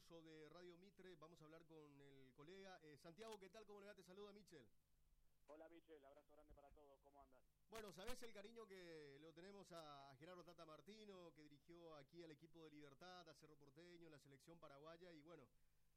curso de Radio Mitre. Vamos a hablar con el colega. Santiago, ¿qué tal? ¿Cómo le va? Te saluda Michel. Hola Michel, abrazo grande para todos, ¿cómo andan? Bueno, ¿sabés el cariño que lo tenemos a Gerardo Tata Martino, que dirigió aquí al equipo de Libertad, a Cerro Porteño, la selección paraguaya? Y bueno,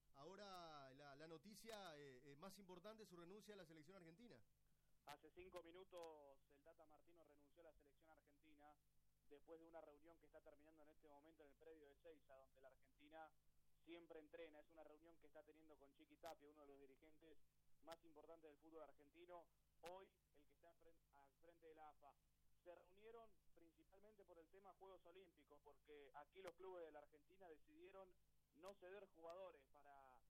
ahora la noticia más importante es su renuncia a la selección argentina. Hace 5 minutos el Tata Martino renunció a la selección argentina después de una reunión que está terminando en este momento en el predio de Ezeiza, donde la Argentina siempre entrena. Es una reunión que está teniendo con Chiqui Tapia, uno de los dirigentes más importantes del fútbol argentino, hoy el que está al frente de la AFA. Se reunieron principalmente por el tema Juegos Olímpicos, porque aquí los clubes de la Argentina decidieron no ceder jugadores para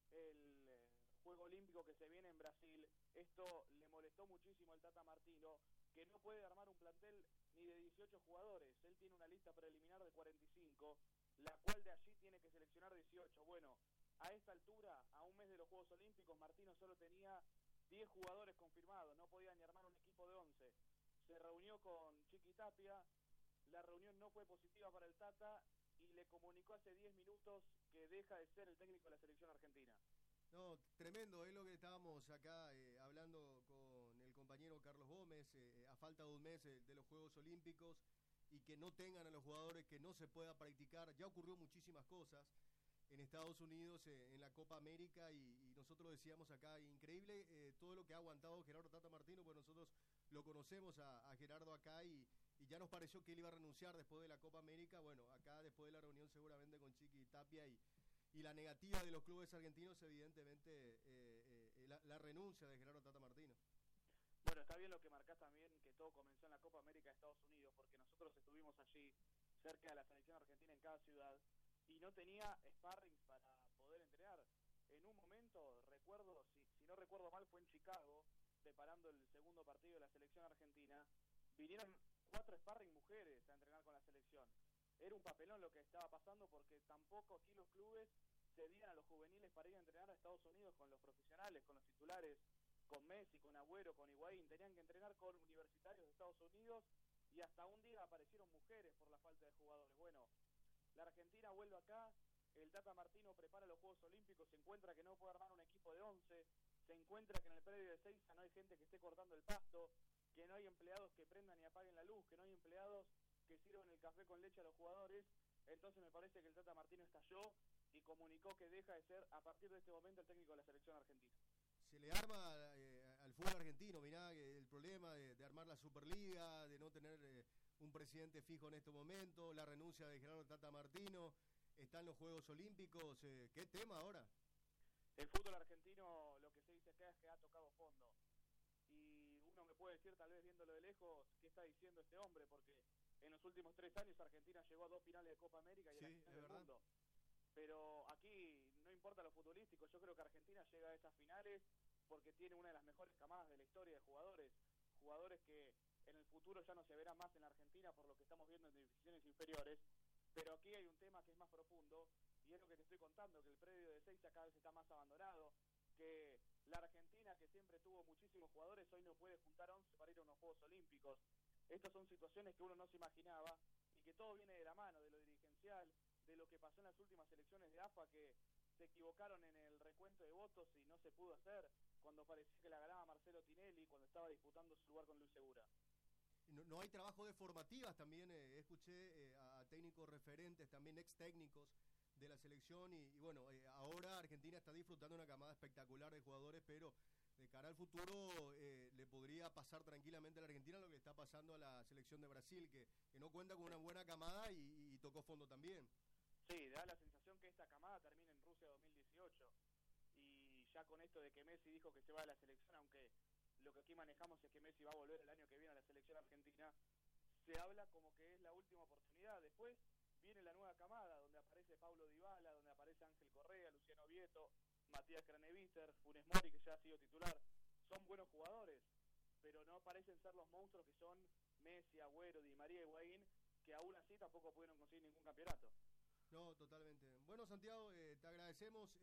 el Juego Olímpico que se viene en Brasil. Esto le molestó muchísimo al Tata Martino, que no puede armar un plantel ni de 18 jugadores. Él tiene una lista preliminar de 45, la cual de allí tiene que seleccionar 18. Bueno, a esta altura, a un mes de los Juegos Olímpicos, Martino solo tenía 10 jugadores confirmados, no podía ni armar un equipo de 11. Se reunió con Chiqui Tapia, la reunión no fue positiva para el Tata y le comunicó hace 10 minutos que deja de ser el técnico de la selección argentina. No, tremendo, es lo que estábamos acá hablando con el compañero Carlos Gómez, a falta de un mes de los Juegos Olímpicos, y que no tengan a los jugadores, que no se pueda practicar. Ya ocurrió muchísimas cosas en Estados Unidos, en la Copa América, y nosotros decíamos acá, increíble todo lo que ha aguantado Gerardo Tata Martino, pues nosotros lo conocemos a Gerardo acá, y ya nos pareció que él iba a renunciar después de la Copa América. Bueno, acá después de la reunión seguramente con Chiqui Tapia y la negativa de los clubes argentinos, evidentemente la renuncia de Gerardo Tata Martino. Bueno, está bien lo que marcás también, que todo comenzó en la Copa América de Estados Unidos, porque nosotros estuvimos allí, cerca de la selección argentina en cada ciudad, y no tenía sparrings para poder entrenar. En un momento, recuerdo, si no recuerdo mal, fue en Chicago, preparando el segundo partido de la selección argentina, vinieron 4 sparring mujeres a entrenar con la selección. Era un papelón lo que estaba pasando, porque tampoco aquí los clubes cedían a los juveniles para ir a entrenar a Estados Unidos con los profesionales, con los titulares, con Messi, con Agüero, con Higuaín. Tenían que entrenar con universitarios de Estados Unidos, y hasta un día aparecieron mujeres por la falta de jugadores. Bueno, la Argentina vuelve acá, el Tata Martino prepara los Juegos Olímpicos, se encuentra que no puede armar un equipo de 11, se encuentra que en el predio de Ezeiza no hay gente que esté cortando el pasto, que no hay empleados que prendan y apaguen la luz, que no hay empleados que sirvan el café con leche a los jugadores. Entonces me parece que el Tata Martino estalló y comunicó que deja de ser a partir de este momento el técnico de la selección argentina. Se le arma al fútbol argentino, mirá, el problema de armar la Superliga, de no tener un presidente fijo en este momento, la renuncia de Gerardo Tata Martino, están los Juegos Olímpicos, ¿qué tema ahora? El fútbol argentino, lo que se dice acá es que ha tocado fondo, y uno me puede decir, tal vez viéndolo de lejos, ¿qué está diciendo este hombre? Porque en los últimos 3 años Argentina llegó a 2 finales de Copa América y a la final del mundo. Pero aquí no importa lo futbolístico, yo creo que Argentina llega a esas finales porque tiene una de las mejores camadas de la historia de jugadores que en el futuro ya no se verán más en la Argentina por lo que estamos viendo en divisiones inferiores. Pero aquí hay un tema que es más profundo, y es lo que te estoy contando, que el predio de Ezeiza cada vez está más abandonado, que la Argentina, que siempre tuvo muchísimos jugadores, hoy no puede juntar 11 para ir a unos Juegos Olímpicos. Estas son situaciones que uno no se imaginaba, y que todo viene de la mano, de lo dirigencial, de lo que pasó en las últimas elecciones de AFA, que se equivocaron en el recuento de votos y no se pudo hacer, cuando parecía que la ganaba Marcelo Tinelli, cuando estaba disputando su lugar con Luis Segura. No hay trabajo de formativas también, escuché a técnicos referentes, también ex técnicos de la selección, y bueno, ahora Argentina está disfrutando una camada espectacular de jugadores, pero de cara al futuro le podría pasar tranquilamente a la Argentina lo que le está pasando a la selección de Brasil, que no cuenta con una buena camada y tocó fondo también. Sí, da la sensación que esta camada termina en Rusia 2018, y ya con esto de que Messi dijo que se va a la selección, aunque lo que aquí manejamos es que Messi va a volver el año que viene a la selección argentina, se habla como que es la última oportunidad. Después viene la nueva camada, donde aparece Paulo Dybala, donde aparece Ángel Correa, Luciano Vieto, Matías Craneviter, Funes Mori, que ya ha sido titular. Son buenos jugadores, pero no parecen ser los monstruos que son Messi, Agüero, Di María y Higuaín, que aún así tampoco pudieron conseguir ningún campeonato. No, totalmente. Bueno, Santiago, te agradecemos.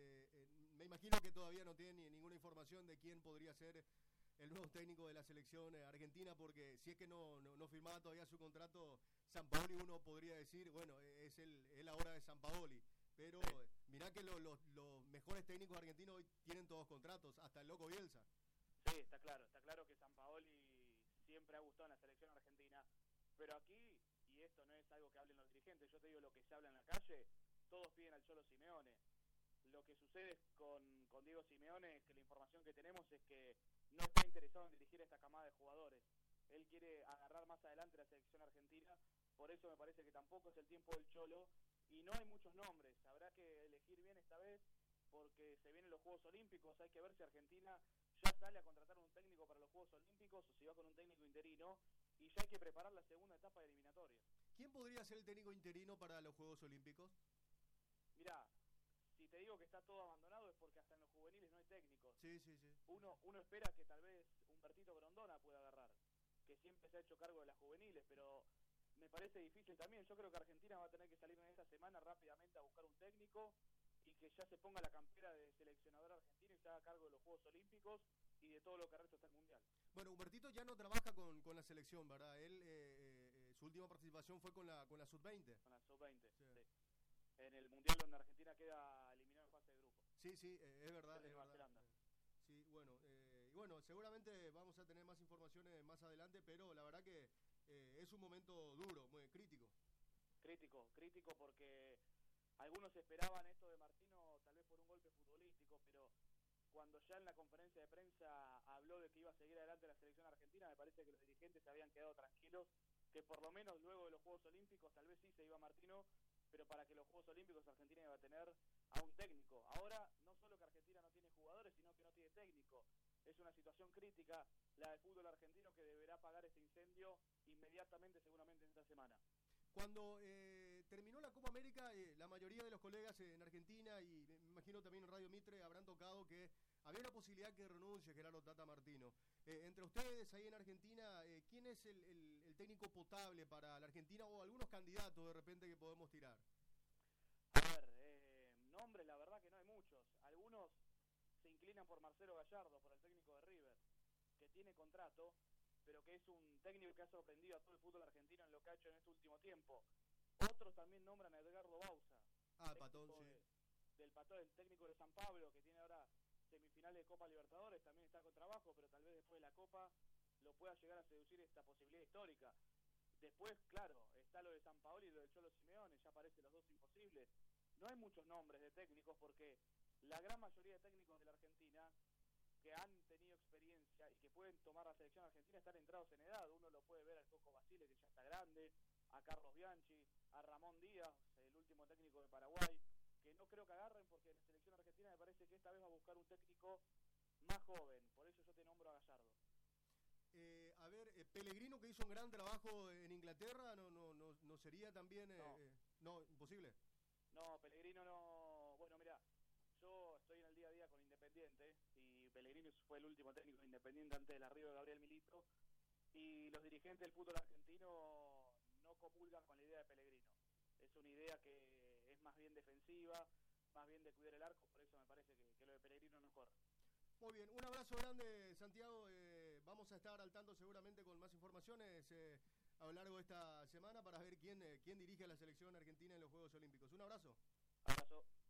Me imagino que todavía no tiene ninguna información de quién podría ser el nuevo técnico de la selección argentina, porque si es que no firmaba todavía su contrato, Sampaoli, uno podría decir, bueno, es la hora de Sampaoli, pero Mirá que los mejores técnicos argentinos hoy tienen todos contratos, hasta el loco Bielsa. Sí, está claro que Sampaoli siempre ha gustado en la selección argentina, pero aquí, y esto no es algo que hablen los dirigentes, yo te digo lo que se habla en la calle, todos piden al Cholo Simeone. Lo que sucede con Diego Simeone es que la información que tenemos es que no está interesado en dirigir esta camada de jugadores. Él quiere agarrar más adelante la selección argentina, por eso me parece que tampoco es el tiempo del Cholo, y no hay muchos nombres, habrá que elegir bien esta vez, porque se vienen los Juegos Olímpicos, hay que ver si Argentina ya sale a contratar un técnico para los Juegos Olímpicos o si va con un técnico interino, y ya hay que preparar la segunda etapa de eliminatoria. ¿Quién podría ser el técnico interino para los Juegos Olímpicos? Mirá, si te digo que está todo abandonado es porque hasta en los juveniles no hay técnicos. Sí. Uno espera que tal vez Humbertito Grondona pueda agarrar, que siempre se ha hecho cargo de las juveniles, pero me parece difícil también. Yo creo que Argentina va a tener que salir en esta semana rápidamente a buscar un técnico y que ya se ponga la campera de seleccionador argentino y se haga cargo de los Juegos Olímpicos y de todo lo que resta hasta el Mundial. Bueno, Humbertito ya no trabaja con la selección, ¿verdad? Él, su última participación fue con la Sub-20. Con la Sub-20, sí. En el Mundial donde Argentina queda eliminada en fase de grupo. Sí, es verdad. Es verdad. Sí, bueno, seguramente vamos a tener más informaciones más adelante, pero la verdad que es un momento duro, muy crítico. Crítico porque algunos esperaban esto de Martino tal vez por un golpe futbolístico, pero cuando ya en la conferencia de prensa habló de que iba a seguir adelante la selección argentina, me parece que los dirigentes se habían quedado tranquilos, que por lo menos luego de los Juegos Olímpicos tal vez sí se iba Martino, pero para que los Juegos Olímpicos Argentina iba a tener a un técnico. Ahora no solo que Argentina no tiene jugadores, sino que no tiene técnico. Es una situación crítica la del fútbol argentino que deberá pagar este incendio inmediatamente, seguramente en esta semana. Cuando terminó la Copa América, la mayoría de los colegas en Argentina y me imagino también en Radio Mitre habrán tocado que había una posibilidad que renuncie Gerardo Tata Martino. Entre ustedes ahí en Argentina, ¿quién es el técnico potable para la Argentina o algunos candidatos de repente que podemos tirar? A ver, nombres la verdad que no hay muchos. Algunos se inclinan por Marcelo Gallardo, por el técnico de River, que tiene contrato, pero que es un técnico que ha sorprendido a todo el fútbol argentino en lo que ha hecho en este último tiempo. Otros también nombran a Edgardo Bauza, Patón, sí. Del Patón, el técnico de San Pablo, que tiene ahora semifinales de Copa Libertadores, también está con trabajo, pero tal vez después de la Copa lo pueda llegar a seducir esta posibilidad histórica. Después, claro, está lo de Sampaoli y lo del Cholo Simeone, ya parecen los dos imposibles. No hay muchos nombres de técnicos porque la gran mayoría de técnicos de la Argentina que han tenido experiencia y que pueden tomar la selección argentina están entrados en edad. Uno lo puede ver al Coco Basile, que ya está grande, a Carlos Bianchi, a Ramón Díaz, el último técnico de Paraguay, que no creo que agarren porque la selección argentina me parece que esta vez va a buscar un técnico más joven. Por eso yo te nombro a Gallardo. Pellegrino, que hizo un gran trabajo en Inglaterra, no sería también no, imposible. No, Pellegrino no. Bueno, mira, yo estoy en el día a día con Independiente y Pellegrino fue el último técnico de Independiente antes del arribo de Gabriel Milito, y los dirigentes del fútbol argentino no comulgan con la idea de Pellegrino. Es una idea que es más bien defensiva, más bien de cuidar el arco, por eso me parece que lo de Pellegrino no corre. Muy bien, un abrazo grande, Santiago. Vamos a estar al tanto seguramente con más informaciones a lo largo de esta semana para ver quién dirige a la selección argentina en los Juegos Olímpicos. Un abrazo. Abrazo.